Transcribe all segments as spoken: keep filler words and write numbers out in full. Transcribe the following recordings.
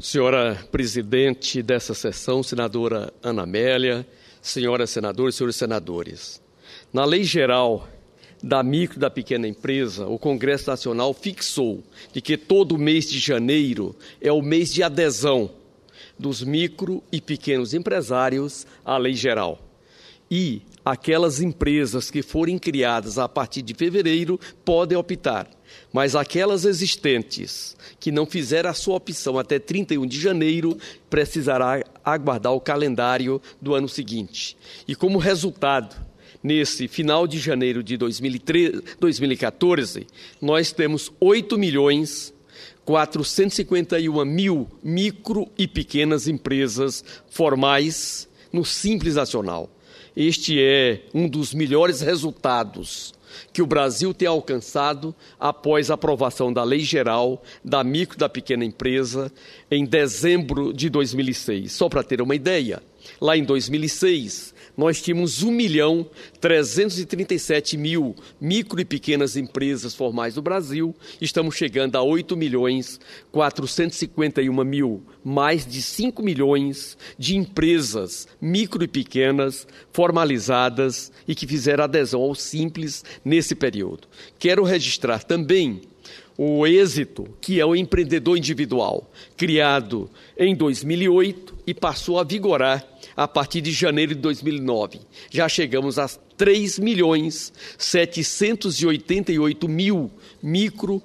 Senhora presidente dessa sessão, senadora Ana Amélia, senhoras senadoras e senhores senadores. Na Lei Geral da Micro e da Pequena Empresa, o Congresso Nacional fixou de que todo mês de janeiro é o mês de adesão dos micro e pequenos empresários à Lei Geral. E aquelas empresas que forem criadas a partir de fevereiro podem optar, mas aquelas existentes que não fizeram a sua opção até trinta e um de janeiro precisará aguardar o calendário do ano seguinte. E como resultado, nesse final de janeiro de dois mil e quatorze, nós temos oito milhões quatrocentos e cinquenta e um mil micro e pequenas empresas formais no Simples Nacional. Este é um dos melhores resultados que o Brasil tem alcançado após a aprovação da Lei Geral da Micro e da Pequena Empresa em dezembro de dois mil e seis. Só para ter uma ideia, lá em dois mil e seis, nós tínhamos um milhão trezentos e trinta e sete mil micro e pequenas empresas formais do Brasil. Estamos chegando a oito milhões quatrocentos e cinquenta e um mil, mais de cinco milhões de empresas micro e pequenas formalizadas e que fizeram adesão ao Simples nesse período. Quero registrar também o êxito, que é o empreendedor individual, criado em dois mil e oito e passou a vigorar a partir de janeiro de dois mil e nove. Já chegamos a três milhões setecentos e oitenta e oito mil micro,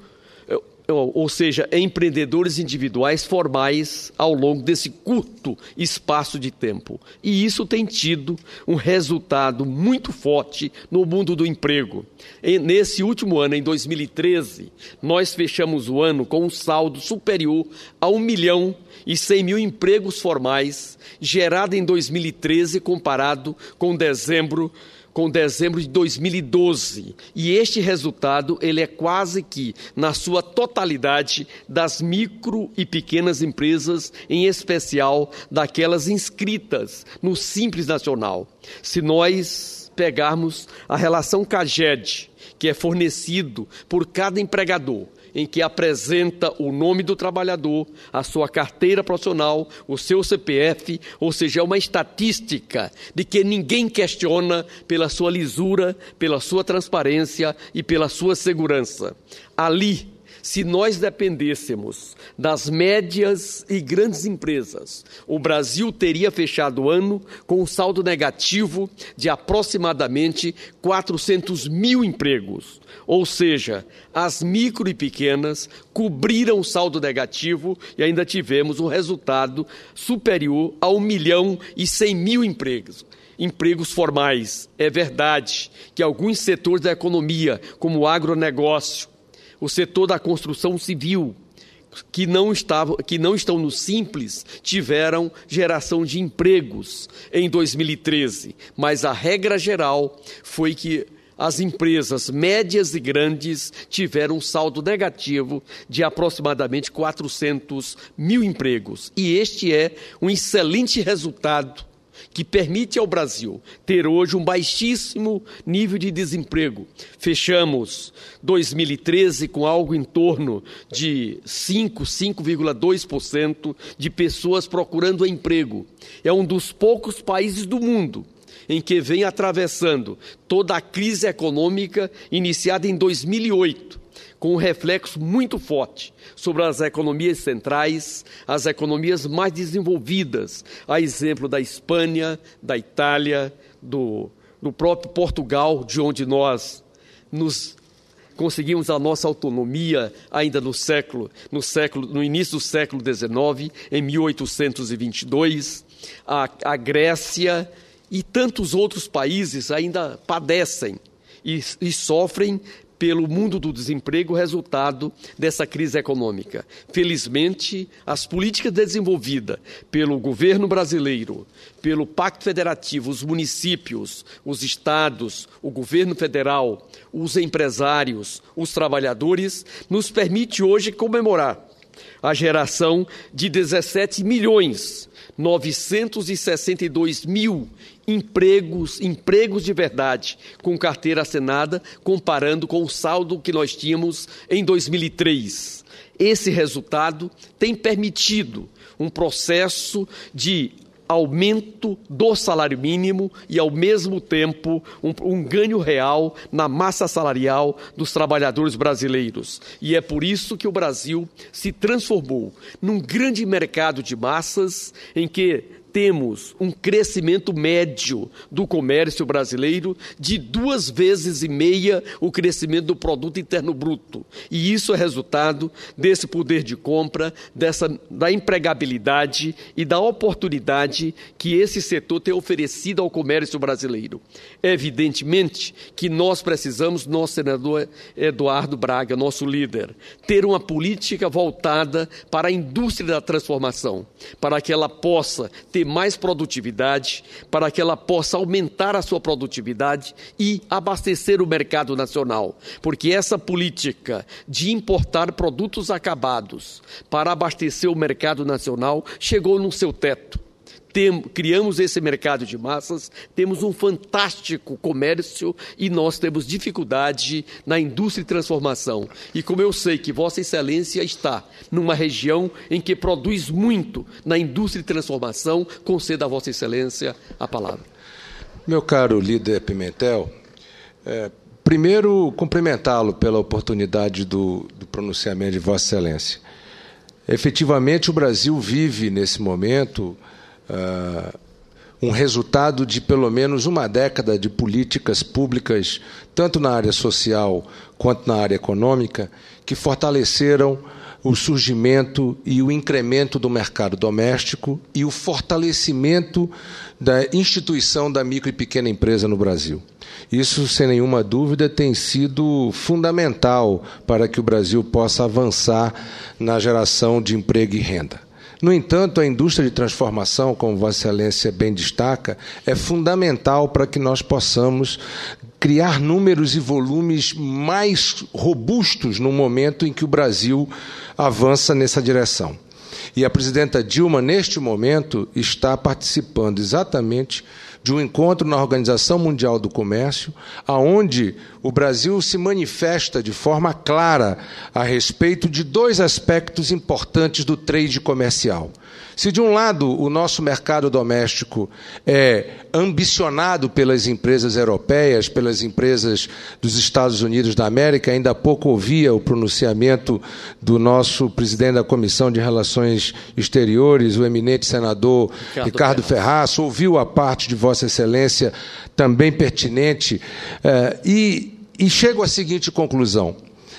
ou seja, empreendedores individuais formais ao longo desse curto espaço de tempo. E isso tem tido um resultado muito forte no mundo do emprego. E nesse último ano, em dois mil e treze, nós fechamos o ano com um saldo superior a um milhão e cem mil empregos formais gerados em dois mil e treze comparado com dezembro com dezembro de dois mil e doze. E este resultado ele é quase que, na sua totalidade, das micro e pequenas empresas, em especial daquelas inscritas no Simples Nacional. Se nós pegarmos a relação CAGED, que é fornecido por cada empregador, em que apresenta o nome do trabalhador, a sua carteira profissional, o seu C P F, ou seja, é uma estatística de que ninguém questiona pela sua lisura, pela sua transparência e pela sua segurança. Ali, se nós dependêssemos das médias e grandes empresas, o Brasil teria fechado o ano com um saldo negativo de aproximadamente quatrocentos mil empregos. Ou seja, as micro e pequenas cobriram o saldo negativo e ainda tivemos um resultado superior a um milhão e cem mil empregos. Empregos formais. É verdade que alguns setores da economia, como o agronegócio, o setor da construção civil, que não, estavam, que não estão no Simples, tiveram geração de empregos em dois mil e treze. Mas a regra geral foi que as empresas médias e grandes tiveram um saldo negativo de aproximadamente quatrocentos mil empregos. E este é um excelente resultado que permite ao Brasil ter hoje um baixíssimo nível de desemprego. Fechamos dois mil e treze com algo em torno de cinco, cinco vírgula dois por cento de pessoas procurando emprego. É um dos poucos países do mundo em que vem atravessando toda a crise econômica iniciada em dois mil e oito, com um reflexo muito forte sobre as economias centrais, as economias mais desenvolvidas, a exemplo da Espanha, da Itália, do, do próprio Portugal, de onde nós nos conseguimos a nossa autonomia ainda no século, no século, no início do século dezenove, em mil oitocentos e vinte e dois, a, a Grécia e tantos outros países ainda padecem e, e sofrem pelo mundo do desemprego, resultado dessa crise econômica. Felizmente, as políticas desenvolvidas pelo governo brasileiro, pelo Pacto Federativo, os municípios, os estados, o governo federal, os empresários, os trabalhadores, nos permite hoje comemorar a geração de dezessete milhões novecentos e sessenta e dois mil empregos, empregos de verdade, com carteira assinada, comparando com o saldo que nós tínhamos em dois mil e três. esse resultado tem permitido um processo de aumento do salário mínimo e, ao mesmo tempo, um, um ganho real na massa salarial dos trabalhadores brasileiros. E é por isso que o Brasil se transformou num grande mercado de massas em que temos um crescimento médio do comércio brasileiro de duas vezes e meia o crescimento do produto interno bruto. E isso é resultado desse poder de compra, dessa, da empregabilidade e da oportunidade que esse setor tem oferecido ao comércio brasileiro. Evidentemente que nós precisamos, nosso senador Eduardo Braga, nosso líder, ter uma política voltada para a indústria da transformação, para que ela possa ter mais produtividade, para que ela possa aumentar a sua produtividade e abastecer o mercado nacional. Porque essa política de importar produtos acabados para abastecer o mercado nacional chegou no seu teto. Tem, criamos esse mercado de massas, temos um fantástico comércio e nós temos dificuldade na indústria de transformação. E como eu sei que Vossa Excelência está numa região em que produz muito na indústria de transformação, conceda a Vossa Excelência a palavra. Meu caro líder Pimentel, é, primeiro cumprimentá-lo pela oportunidade do, do pronunciamento de Vossa Excelência. Efetivamente, o Brasil vive, nesse momento, Uh, um resultado de pelo menos uma década de políticas públicas, tanto na área social quanto na área econômica, que fortaleceram o surgimento e o incremento do mercado doméstico e o fortalecimento da instituição da micro e pequena empresa no Brasil. Isso, sem nenhuma dúvida, tem sido fundamental para que o Brasil possa avançar na geração de emprego e renda. No entanto, a indústria de transformação, como Vossa Excelência bem destaca, é fundamental para que nós possamos criar números e volumes mais robustos no momento em que o Brasil avança nessa direção. E a presidenta Dilma, neste momento, está participando exatamente de um encontro na Organização Mundial do Comércio, aonde o Brasil se manifesta de forma clara a respeito de dois aspectos importantes do trade comercial. Se, de um lado, o nosso mercado doméstico é ambicionado pelas empresas europeias, pelas empresas dos Estados Unidos da América, ainda há pouco ouvia o pronunciamento do nosso presidente da Comissão de Relações Exteriores, o eminente senador Ricardo, Ricardo Ferraz, ouviu a parte de Vossa Excelência também pertinente, uh, e, e chego à seguinte conclusão,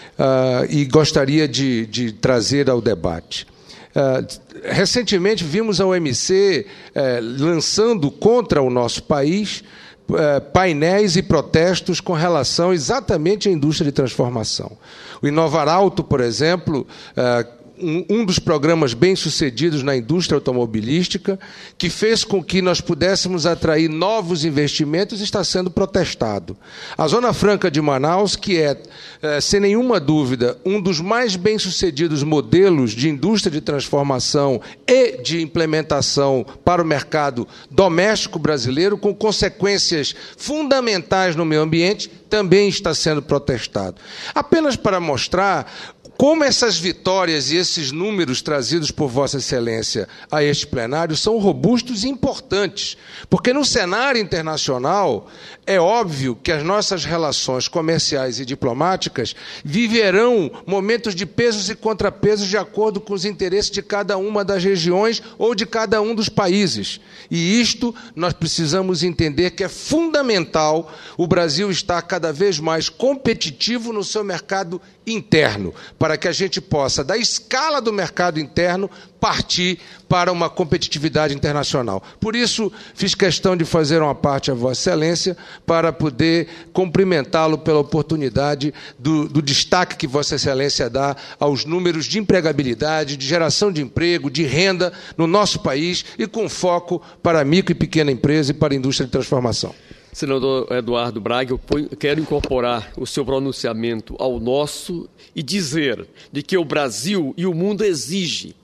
uh, e gostaria de, de trazer ao debate. Uh, recentemente vimos a O M C uh, lançando contra o nosso país uh, painéis e protestos com relação exatamente à indústria de transformação. O Inovar Alto, por exemplo, uh, um, um dos programas bem-sucedidos na indústria automobilística, que fez com que nós pudéssemos atrair novos investimentos, está sendo protestado. A Zona Franca de Manaus, que é, é sem nenhuma dúvida, um dos mais bem-sucedidos modelos de indústria de transformação e de implementação para o mercado doméstico brasileiro, com consequências fundamentais no meio ambiente, também está sendo protestado. Apenas para mostrar como essas vitórias e esses números trazidos por Vossa Excelência a este plenário são robustos e importantes, porque no cenário internacional é óbvio que as nossas relações comerciais e diplomáticas viverão momentos de pesos e contrapesos de acordo com os interesses de cada uma das regiões ou de cada um dos países. E isto nós precisamos entender que é fundamental o Brasil estar cada vez mais competitivo no seu mercado interno, para que a gente possa, da escala do mercado interno, partir para uma competitividade internacional. Por isso, fiz questão de fazer uma parte a Vossa Excelência para poder cumprimentá-lo pela oportunidade do, do destaque que Vossa Excelência dá aos números de empregabilidade, de geração de emprego, de renda no nosso país e com foco para a micro e pequena empresa e para a indústria de transformação. Senador Eduardo Braga, eu quero incorporar o seu pronunciamento ao nosso e dizer de que o Brasil e o mundo exigem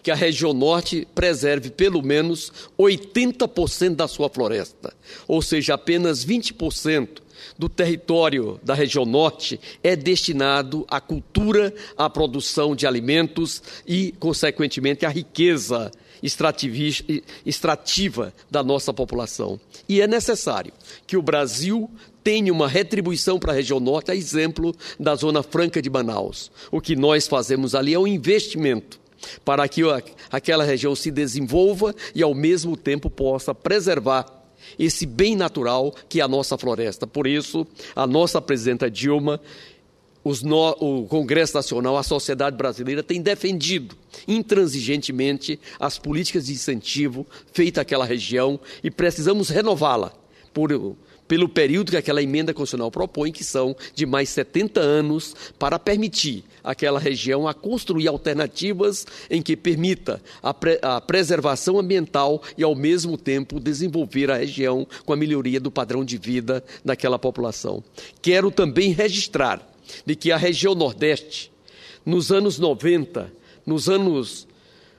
que a região norte preserve pelo menos oitenta por cento da sua floresta, ou seja, apenas vinte por cento do território da região norte é destinado à cultura, à produção de alimentos e, consequentemente, à riqueza extrativa da nossa população. E é necessário que o Brasil tenha uma retribuição para a região norte, a exemplo da Zona Franca de Manaus. O que nós fazemos ali é um investimento para que aquela região se desenvolva e, ao mesmo tempo, possa preservar esse bem natural que é a nossa floresta. Por isso, a nossa presidenta Dilma, os no, o Congresso Nacional, a sociedade brasileira tem defendido intransigentemente as políticas de incentivo feitas àquela região e precisamos renová-la por, pelo período que aquela emenda constitucional propõe, que são de mais setenta anos, para permitir àquela região a construir alternativas em que permita a, pre, a preservação ambiental e, ao mesmo tempo, desenvolver a região com a melhoria do padrão de vida daquela população. Quero também registrar de que a região Nordeste, nos anos noventa, nos anos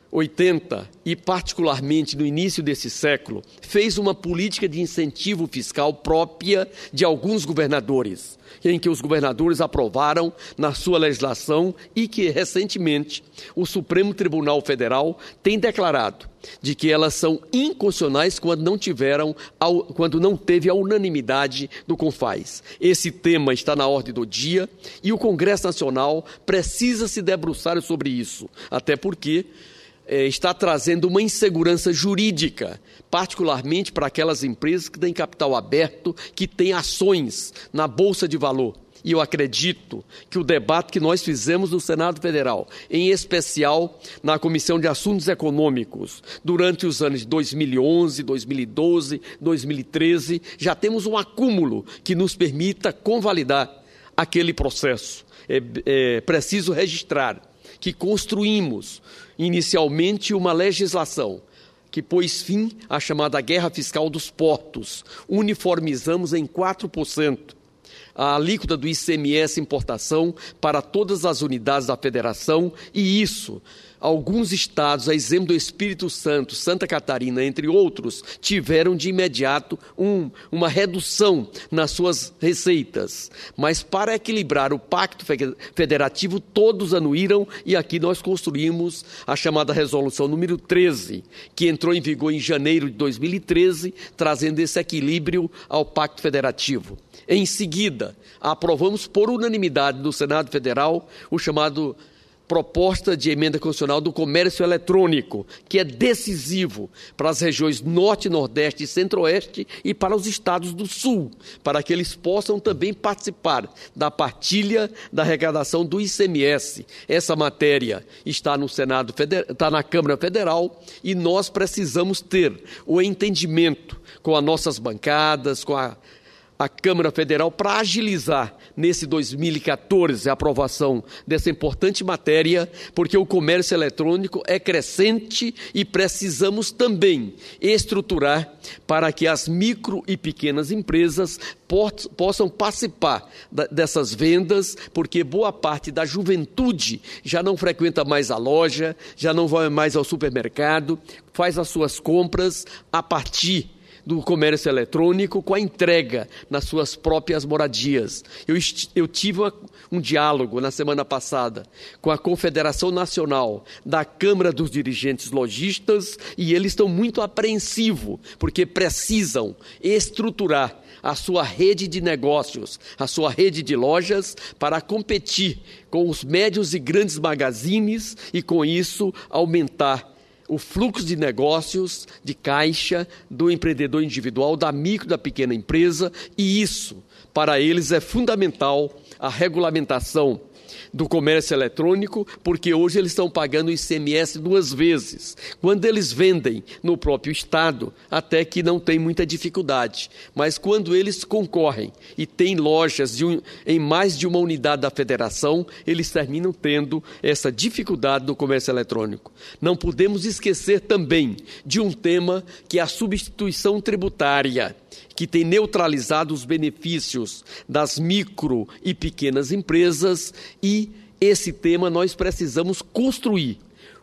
oitenta e particularmente no início desse século, fez uma política de incentivo fiscal própria de alguns governadores, em que os governadores aprovaram na sua legislação e que, recentemente, o Supremo Tribunal Federal tem declarado de que elas são inconstitucionais quando não tiveram, quando não teve a unanimidade do CONFAS. Esse tema está na ordem do dia e o Congresso Nacional precisa se debruçar sobre isso, até porque é, está trazendo uma insegurança jurídica, particularmente para aquelas empresas que têm capital aberto, que têm ações na Bolsa de Valor. E eu acredito que o debate que nós fizemos no Senado Federal, em especial na Comissão de Assuntos Econômicos, durante os anos de dois mil e onze, dois mil e doze, dois mil e treze, já temos um acúmulo que nos permita convalidar aquele processo. É, é preciso registrar que construímos inicialmente uma legislação que pôs fim à chamada guerra fiscal dos portos. Uniformizamos em quatro por cento a alíquota do I C M S importação para todas as unidades da federação, e isso, alguns estados, a exemplo do Espírito Santo, Santa Catarina, entre outros, tiveram de imediato um, uma redução nas suas receitas. Mas para equilibrar o pacto federativo, todos anuíram, e aqui nós construímos a chamada resolução número treze, que entrou em vigor em janeiro de dois mil e treze, trazendo esse equilíbrio ao pacto federativo. Em seguida, aprovamos por unanimidade do Senado Federal o chamado proposta de emenda constitucional do comércio eletrônico, que é decisivo para as regiões Norte, Nordeste e Centro-Oeste e para os estados do Sul, para que eles possam também participar da partilha da arrecadação do I C M S. Essa matéria está no Senado Federal, está na Câmara Federal, e nós precisamos ter o entendimento com as nossas bancadas, com a a Câmara Federal, para agilizar nesse dois mil e quatorze a aprovação dessa importante matéria, porque o comércio eletrônico é crescente e precisamos também estruturar para que as micro e pequenas empresas possam participar dessas vendas, porque boa parte da juventude já não frequenta mais a loja, já não vai mais ao supermercado, faz as suas compras a partir do comércio eletrônico, com a entrega nas suas próprias moradias. Eu, eu tive uma, um diálogo na semana passada com a Confederação Nacional da Câmara dos Dirigentes Lojistas, e eles estão muito apreensivos, porque precisam estruturar a sua rede de negócios, a sua rede de lojas, para competir com os médios e grandes magazines e, com isso, aumentar o fluxo de negócios, de caixa, do empreendedor individual, da micro, da pequena empresa, e isso, para eles, é fundamental a regulamentação do comércio eletrônico, porque hoje eles estão pagando o I C M S duas vezes. Quando eles vendem no próprio estado, até que não tem muita dificuldade, mas quando eles concorrem e têm lojas de um, em mais de uma unidade da federação, eles terminam tendo essa dificuldade do comércio eletrônico. Não podemos esquecer também de um tema que é a substituição tributária, que tem neutralizado os benefícios das micro e pequenas empresas, e esse tema nós precisamos construir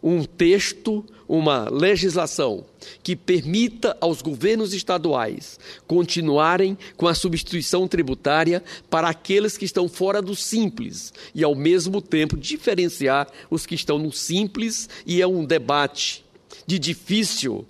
um texto, uma legislação que permita aos governos estaduais continuarem com a substituição tributária para aqueles que estão fora do Simples e, ao mesmo tempo, diferenciar os que estão no Simples, e é um debate de difícil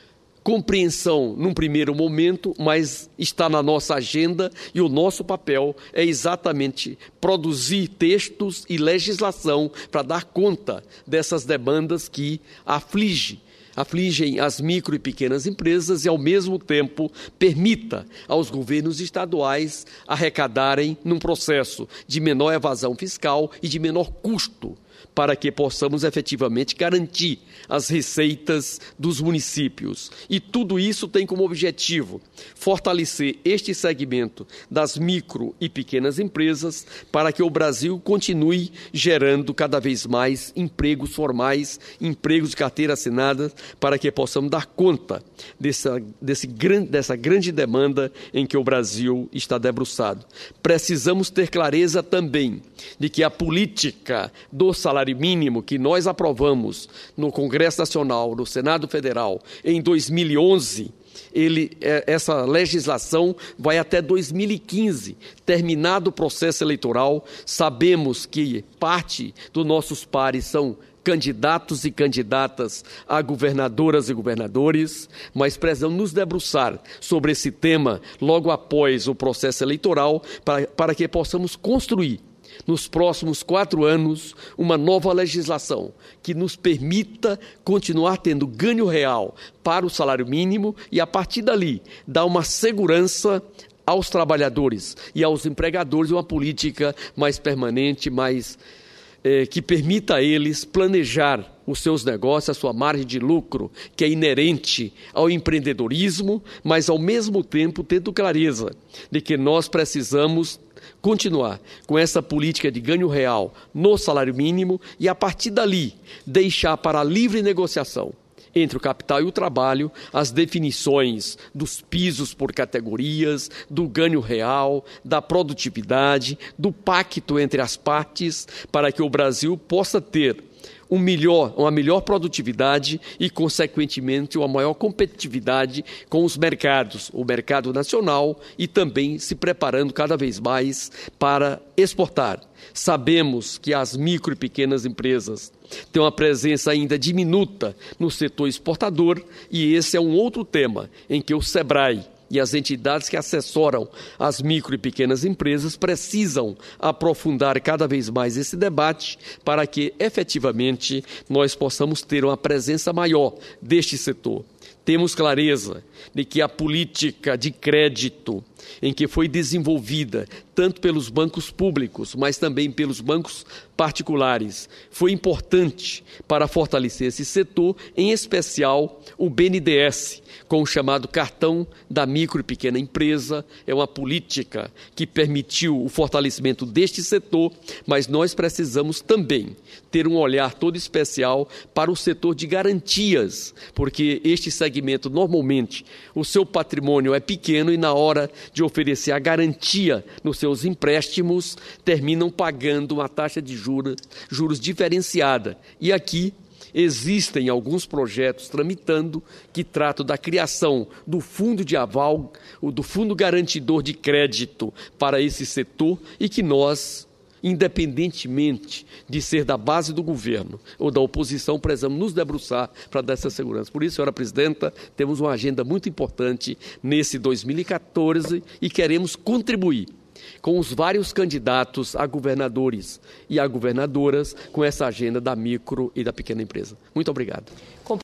compreensão num primeiro momento, mas está na nossa agenda, e o nosso papel é exatamente produzir textos e legislação para dar conta dessas demandas que afligem, afligem as micro e pequenas empresas e, ao mesmo tempo, permita aos governos estaduais arrecadarem num processo de menor evasão fiscal e de menor custo, para que possamos efetivamente garantir as receitas dos municípios. E tudo isso tem como objetivo fortalecer este segmento das micro e pequenas empresas para que o Brasil continue gerando cada vez mais empregos formais, empregos de carteira assinada, para que possamos dar conta dessa, desse, dessa grande demanda em que o Brasil está debruçado. Precisamos ter clareza também de que a política do salário mínimo que nós aprovamos no Congresso Nacional, no Senado Federal, em dois mil e onze, ele, essa legislação vai até dois mil e quinze. Terminado o processo eleitoral, sabemos que parte dos nossos pares são candidatos e candidatas a governadoras e governadores, mas precisamos nos debruçar sobre esse tema logo após o processo eleitoral para, para que possamos construir nos próximos quatro anos, uma nova legislação que nos permita continuar tendo ganho real para o salário mínimo e, a partir dali, dar uma segurança aos trabalhadores e aos empregadores, uma política mais permanente, mais eh, que permita a eles planejar os seus negócios, a sua margem de lucro, que é inerente ao empreendedorismo, mas, ao mesmo tempo, tendo clareza de que nós precisamos continuar com essa política de ganho real no salário mínimo e, a partir dali, deixar para a livre negociação entre o capital e o trabalho as definições dos pisos por categorias, do ganho real, da produtividade, do pacto entre as partes, para que o Brasil possa ter um melhor, uma melhor produtividade e, consequentemente, uma maior competitividade com os mercados, o mercado nacional, e também se preparando cada vez mais para exportar. Sabemos que as micro e pequenas empresas têm uma presença ainda diminuta no setor exportador, e esse é um outro tema em que o SEBRAE e as entidades que assessoram as micro e pequenas empresas precisam aprofundar cada vez mais esse debate para que, efetivamente, nós possamos ter uma presença maior deste setor. Temos clareza de que a política de crédito em que foi desenvolvida tanto pelos bancos públicos, mas também pelos bancos particulares, foi importante para fortalecer esse setor, em especial o B N D E S, com o chamado cartão da micro e pequena empresa. É uma política que permitiu o fortalecimento deste setor, mas nós precisamos também ter um olhar todo especial para o setor de garantias, porque este segmento, normalmente, o seu patrimônio é pequeno e, na hora de oferecer a garantia nos seus empréstimos, terminam pagando uma taxa de juros, juros diferenciada. E aqui existem alguns projetos tramitando que tratam da criação do fundo de aval, do fundo garantidor de crédito para esse setor, e que nós, independentemente de ser da base do governo ou da oposição, precisamos nos debruçar para dar essa segurança. Por isso, senhora presidenta, temos uma agenda muito importante nesse dois mil e quatorze e queremos contribuir com os vários candidatos a governadores e a governadoras com essa agenda da micro e da pequena empresa. Muito obrigado.